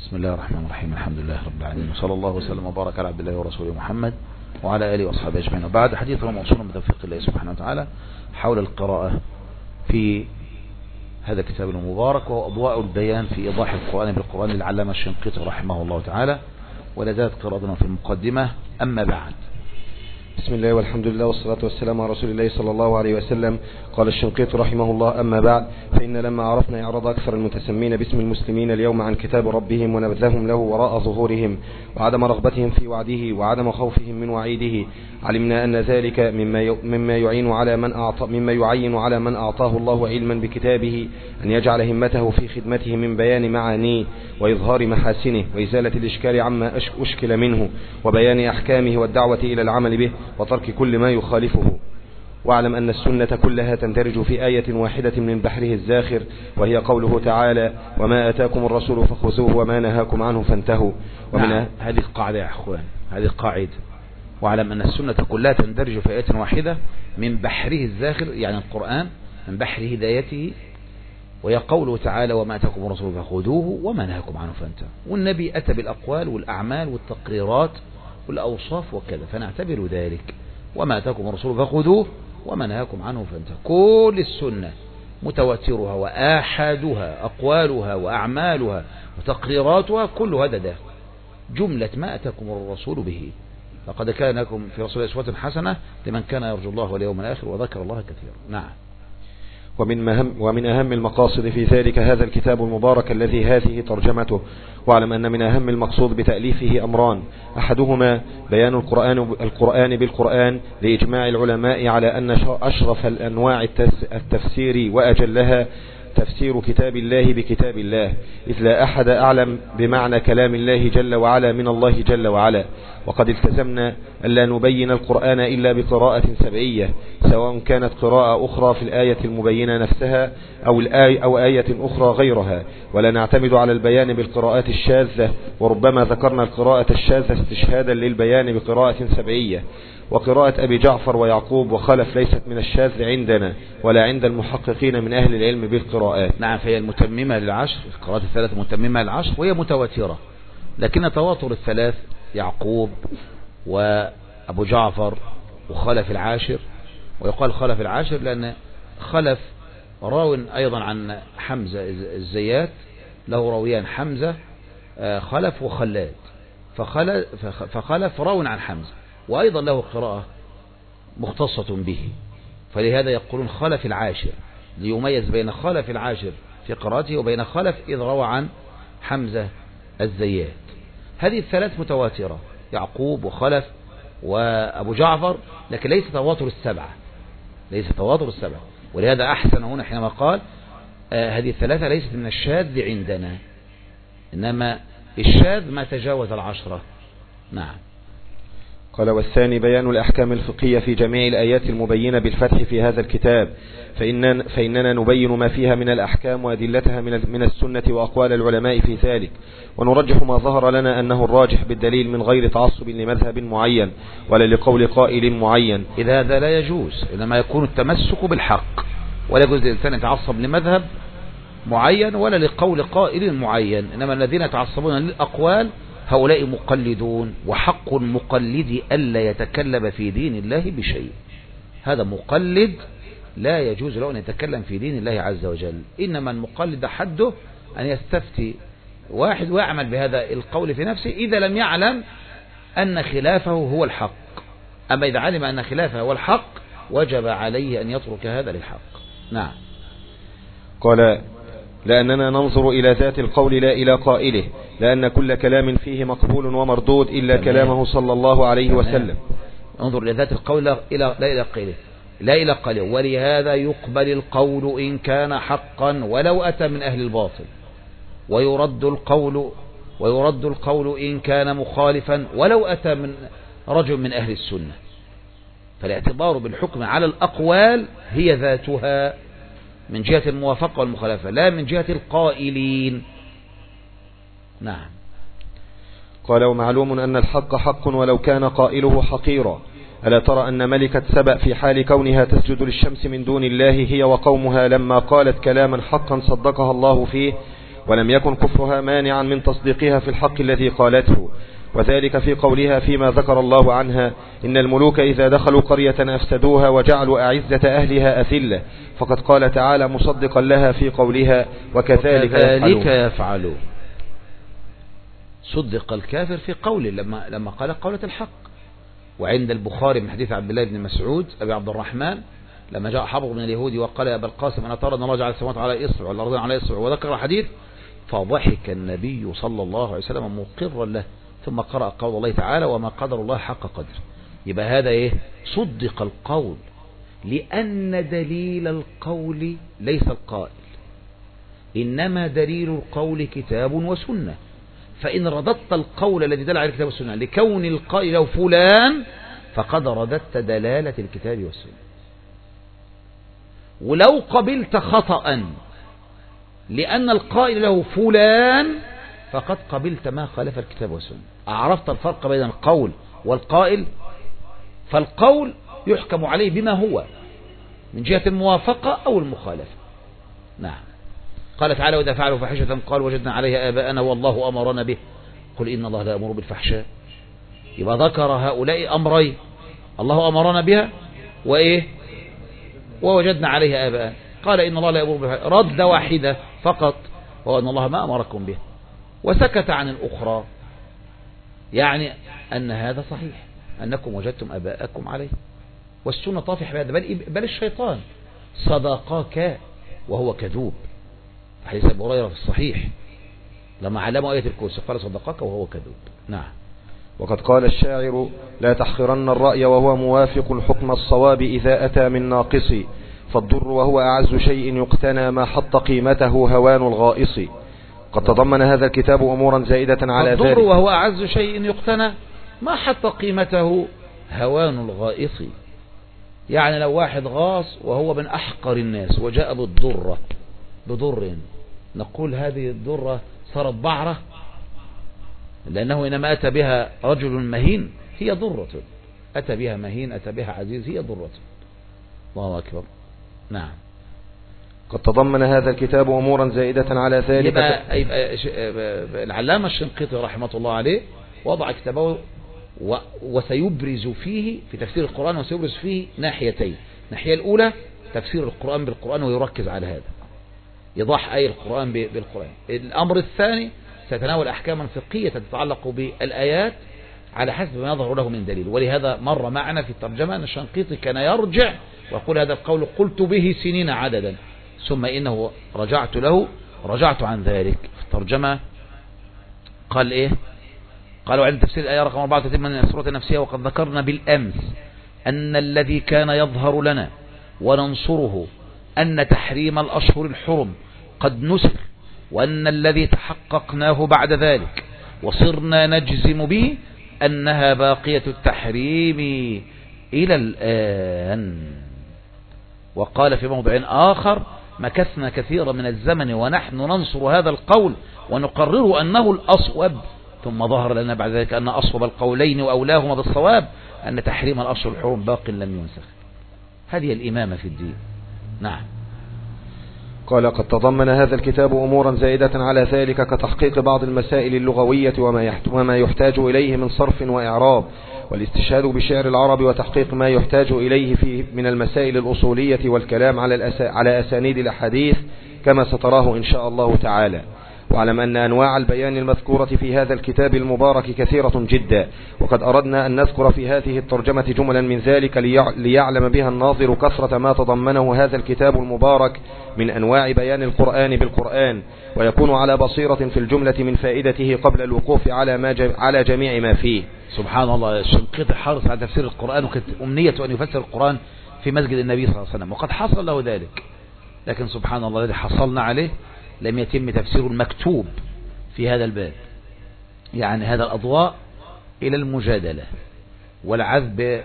بسم الله الرحمن الرحيم. الحمد لله رب العالمين، وصلى الله وسلم وبارك على عبد الله ورسوله محمد وعلى آله وأصحابه أجمعين. وبعد، حديثنا موصول بتوفيق الله سبحانه وتعالى حول القراءة في هذا الكتاب المبارك، وهو أضواء البيان في إيضاح القرآن بالقرآن للعلامة الشنقيطي رحمه الله تعالى. ولا زالت قراءتنا في المقدمة. أما بعد، بسم الله والحمد لله والصلاة والسلام على رسول الله صلى الله عليه وسلم. قال الشنقيطي رحمه الله: أما بعد، فإن لما عرفنا إعراض أكثر المتسمين باسم المسلمين اليوم عن كتاب ربهم ونبذهم له وراء ظهورهم وعدم رغبتهم في وعده وعدم خوفهم من وعيده، علمنا أن ذلك مما يعين على من أعطاه الله علما بكتابه أن يجعل همته في خدمته من بيان معانيه وإظهار محاسنه وإزالة الإشكال عما أشكل منه وبيان أحكامه والدعوة إلى العمل به وترك كل ما يخالفه. واعلم أن السنة كلها تندرج في آية واحدة من بحره الزاخر، وهي قوله تعالى: وما آتاكم الرسول فخذوه وما نهاكم عنه فانتهوا. هذه القاعدة يا أخوان، هذه القاعدة. واعلم أن السنة كلها تندرج في آية واحدة من بحره الزاخر، يعني القرآن من بحر هدايته، وهي قوله تعالى: وما آتاكم الرسول فخذوه وما نهاكم عنه فانتهوا. والنبي أتى بالأقوال والأعمال والتقريرات والأوصاف وكذا، فنعتبر ذلك: وما آتاكم الرسول فخذوه وما نهاكم عنه فانتهوا. كل السنة متواترها وآحادها، أقوالها وأعمالها وتقريراتها، كل هذا داخل جملة ما أتاكم الرسول به. لقد كان لكم في رسول الله أسوة حسنة لمن كان يرجو الله واليوم الآخر وذكر الله كثيرا. نعم. ومن أهم المقاصد في ذلك هذا الكتاب المبارك الذي هذه ترجمته. واعلم أن من أهم المقصود بتأليفه أمران: أحدهما بيان القرآن بالقرآن لإجماع العلماء على أن أشرف الأنواع التفسير وأجلها تفسير كتاب الله بكتاب الله، إذ لا أحد أعلم بمعنى كلام الله جل وعلا من الله جل وعلا. وقد التزمنا ألا نبين القرآن إلا بقراءة سبعية، سواء كانت قراءة أخرى في الآية المبينة نفسها أو آية أخرى غيرها، ولا نعتمد على البيان بالقراءات الشاذة، وربما ذكرنا القراءة الشاذة استشهادا للبيان بقراءة سبعية. وقراءة أبي جعفر ويعقوب وخلف ليست من الشاذ عندنا ولا عند المحققين من أهل العلم بالقراءات. نعم، فهي المتممة للعشر، القراءات الثلاث متممة للعشر، وهي متواترة، لكن تواتر الثلاث يعقوب وأبو جعفر وخلف العاشر. ويقال خلف العاشر لأن خلف راو أيضا عن حمزة الزيات، له راويان حمزة خلف وخلاد، فخلف راو عن حمزة، وأيضا له قراءة مختصة به، فلهذا يقولون خلف العاشر، ليميز بين خلف العاشر في قراءته وبين خلف إذ روى عن حمزة الزيات. هذه الثلاث متواترة، يعقوب وخلف وأبو جعفر، لكن ليس تواتر السبعة، ليس تواتر السبعة. ولهذا أحسن هنا حينما قال هذه الثلاثة ليست من الشاذ عندنا، إنما الشاذ ما تجاوز العشرة. نعم. قال: والثاني بيان الأحكام الفقهية في جميع الآيات المبينة بالفتح في هذا الكتاب، فإننا نبين ما فيها من الأحكام وأدلتها من السنة وأقوال العلماء في ذلك، ونرجح ما ظهر لنا أنه الراجح بالدليل من غير تعصب لمذهب معين ولا لقول قائل معين، إذ هذا لا يجوز، إنما يكون التمسك بالحق، ولا يجوز للإنسان يتعصب لمذهب معين ولا لقول قائل معين. إنما الذين يتعصبون للأقوال هؤلاء مقلدون، وحق المقلد ألا يتكلم في دين الله بشيء. هذا مقلد لا يجوز له أن يتكلم في دين الله عز وجل. إنما المقلد حده أن يستفتي واحد ويعمل بهذا القول في نفسه إذا لم يعلم أن خلافه هو الحق. أما إذا علم أن خلافه هو الحق وجب عليه أن يترك هذا للحق. نعم. قال: لأننا ننظر إلى ذات القول لا إلى قائله، لأن كل كلام فيه مقبول ومردود إلا كلامه صلى الله عليه وسلم. انظر إلى ذات القول لا إلى قائله، ولهذا يقبل القول إن كان حقا ولو أتى من أهل الباطل، ويرد القول إن كان مخالفا ولو أتى من رجل من أهل السنة. فالاعتبار بالحكم على الأقوال هي ذاتها من جهة الموافقة والمخالفة، لا من جهة القائلين. نعم. قال: ومعلوم أن الحق حق ولو كان قائله حقيرا. ألا ترى أن ملكة سبأ في حال كونها تسجد للشمس من دون الله هي وقومها لما قالت كلاما حقا صدقها الله فيه، ولم يكن كفرها مانعا من تصديقها في الحق الذي قالته، وذلك في قولها فيما ذكر الله عنها: إن الملوك إذا دخلوا قرية أفسدوها وجعلوا أعزة أهلها أذلة. فقد قال تعالى مصدقا لها في قولها: وكذلك يفعلون. صدق الكافر في قوله لما قال قولة الحق. وعند البخاري من حديث عبد الله بن مسعود أبي عبد الرحمن لما جاء حبر من اليهود وقال يا أبا القاسم أنا ترى أن الله جعل السماوات على إصبع والأرضين على إصبع، وذكر حديث، فضحك النبي صلى الله عليه وسلم مقرا له، ثم قرأ قول الله تعالى: وما قدر الله حق قدر. يبقى هذا إيه؟ صدق القول، لأن دليل القول ليس القائل، إنما دليل القول كتاب وسنة. فإن رددت القول الذي دل على الكتاب والسنة لكون القائل له فلان، فقد رددت دلالة الكتاب والسنة. ولو قبلت خطأ لأن القائل له فلان، فقد قبلت ما خالف الكتاب والسنة. أعرفت الفرق بين القول والقائل؟ فالقول يحكم عليه بما هو من جهة الموافقة أو المخالفة. نعم. قال تعالى: وإذا فعلوا فاحشة قالوا وجدنا عليها آباءنا والله أمرنا به قل إن الله لا يأمر بالفحشاء. يبقى ذكر هؤلاء أمرين: الله أمرنا بها وإيه؟ ووجدنا عليها آباءنا. قال إن الله لا يأمر بالفحشاء، رد واحدة فقط، وهو أن الله ما أمركم به، وسكت عن الأخرى، يعني أن هذا صحيح أنكم وجدتم آباءكم عليه. والسنة طافح بهذا، بل الشيطان صدقاك وهو كذوب. حديث أبي هريرة في الصحيح لما علموا آية الكرسي قال صدقاك وهو كذوب. نعم. وقد قال الشاعر: لا تحقرن الرأي وهو موافق الحكم الصواب إذا أتى من ناقص، فالضر وهو أعز شيء يقتنى ما حط قيمته هوان الغائص. قد تضمن هذا الكتاب أمورا زائدة على ذلك. الضر وهو أعز شيء يقتنى ما حط قيمته هوان الغائص. يعني لو واحد غاص وهو من أحقر الناس وجاء بضر، نقول هذه الضرة صارت بعرة، لأنه إنما أتى بها رجل مهين هي ضرة، أتى بها مهين أتى بها عزيز هي ضرة. الله أكبر. نعم. قد تضمن هذا الكتاب أمورا زائدة على ذلك. يبقى العلامة الشنقيطي رحمة الله عليه وضع كتابه وسيبرز فيه في تفسير القرآن، وسيبرز فيه ناحيتين. الناحية الأولى تفسير القرآن بالقرآن ويركز على هذا، يضح أي القرآن بالقرآن. الأمر الثاني سيتناول أحكاما فقهية تتعلق بالآيات على حسب ما يظهر له من دليل. ولهذا مر معنا في الترجمة أن الشنقيطي كان يرجع ويقول هذا القول قلت به سنين عددا، ثم إنه رجعت عن ذلك. في الترجمة قال إيه؟ قالوا عند تفسير الآية رقم 34 من السورة النفسية: وقد ذكرنا بالأمس أن الذي كان يظهر لنا وننصره أن تحريم الأشهر الحرم قد نسخ، وأن الذي تحققناه بعد ذلك وصرنا نجزم به أنها باقية التحريم إلى الآن. وقال في موضع آخر: مكثنا كثيرا من الزمن ونحن ننصر هذا القول ونقرر أنه الأصوب، ثم ظهر لنا بعد ذلك أن أصوب القولين وأولاهما بالصواب أن تحريم الأشهر الحرم باق لم ينسخ. هذه الإمامة في الدين. نعم. قال: قد تضمن هذا الكتاب أمورا زائدة على ذلك كتحقيق بعض المسائل اللغوية وما يحتاج إليه من صرف وإعراب، والاستشهاد بشعر العرب، وتحقيق ما يحتاج إليه من المسائل الأصولية، والكلام على أسانيد الأحاديث كما ستراه إن شاء الله تعالى. واعلم أن أنواع البيان المذكورة في هذا الكتاب المبارك كثيرة جدا، وقد أردنا أن نذكر في هذه الترجمة جملا من ذلك ليعلم بها الناظر كثرة ما تضمنه هذا الكتاب المبارك من أنواع بيان القرآن بالقرآن، ويكون على بصيرة في الجملة من فائدته قبل الوقوف على جميع ما فيه. سبحان الله. الشنقيطي حرص على تفسير القرآن، وكانت أمنية أن يفسر القرآن في مسجد النبي صلى الله عليه وسلم، وقد حصل له ذلك. لكن سبحان الله الذي حصلنا عليه لم يتم تفسير المكتوب في هذا الباب، يعني هذا الأضواء إلى المجادلة والعذب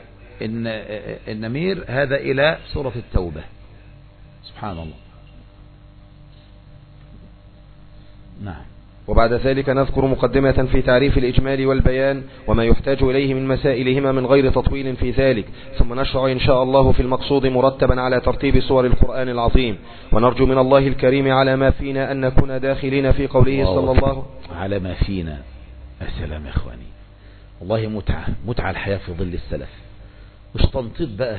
النمير هذا إلى سورة التوبة. سبحان الله. نعم. وبعد ذلك نذكر مقدمة في تعريف الإجمال والبيان وما يحتاج إليه من مسائلهما من غير تطويل في ذلك، ثم نشرع إن شاء الله في المقصود مرتبا على ترتيب سور القرآن العظيم. ونرجو من الله الكريم على ما فينا أن نكون داخلين في قوله صلى الله على ما فينا. السلام يا إخواني، والله متعة الحياة في ظل السلف، مش تنطيط بقى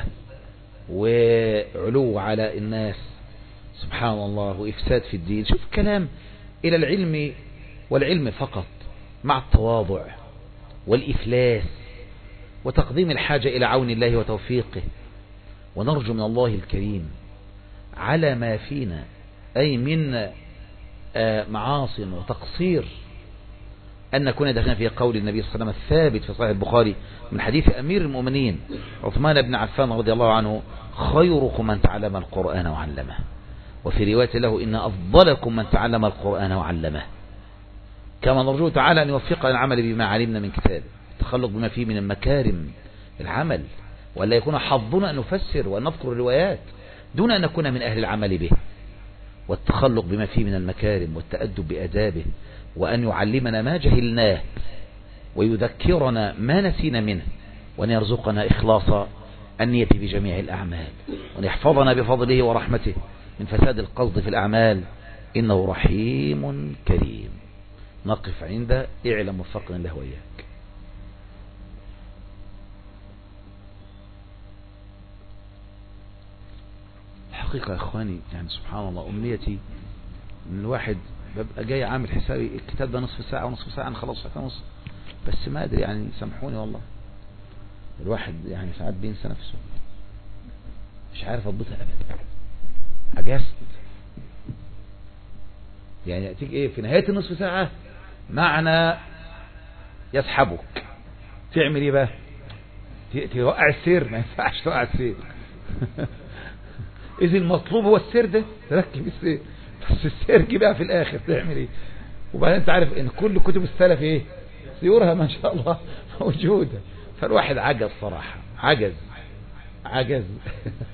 وعلو على الناس سبحان الله وإفساد في الدين. شوف كلام إلى العلم والعلم فقط، مع التواضع والإفلاس وتقديم الحاجة إلى عون الله وتوفيقه. ونرجو من الله الكريم على ما فينا أي من معاصٍ وتقصير أن نكون داخلين في قول النبي صلى الله عليه وسلم الثابت في صحيح البخاري من حديث أمير المؤمنين عثمان بن عفان رضي الله عنه: خيركم من تعلم القرآن وعلمه. وفي رواية له: إن أفضلكم من تعلم القرآن وعلمه. كما نرجو تعالى أن يوفقنا العمل بما علمنا من كتابه، التخلق بما فيه من المكارم العمل، ولا يكون حظنا أن نفسر وأن نذكر الروايات دون أن نكون من أهل العمل به، والتخلق بما فيه من المكارم والتأدب بأدابه، وأن يعلمنا ما جهلناه ويذكرنا ما نسينا منه، وأن يرزقنا إخلاص النية في جميع الأعمال، وأن يحفظنا بفضله ورحمته من فساد القصد في الأعمال، إنه رحيم كريم. نقف عند اعلم وفقنا الله وإياك. الحقيقة يا إخواني يعني سبحان الله، أمنيتي من الواحد ببقى جاي عامل حسابي الكتاب ده نصف ساعة ونصف ساعة أنا خلاص ساعة ونص، بس ما أدري يعني سامحوني والله الواحد يعني ساعات بينسى نفسه، مش عارف أضبطها أبدا، عجزت. يعني يأتيك إيه في نهاية النصف ساعة معنى يسحبك، تعمل إيه بقى؟ توقع السير؟ ما ينفعش توقع السير. إذا المطلوب هو السير ده تركب السير، بس السير جي بقى في الآخر تعمل إيه؟ وبعدين أنت عارف إن كل كتب السلف إيه سيورها ما شاء الله موجودة، فالواحد عجز صراحة، عجز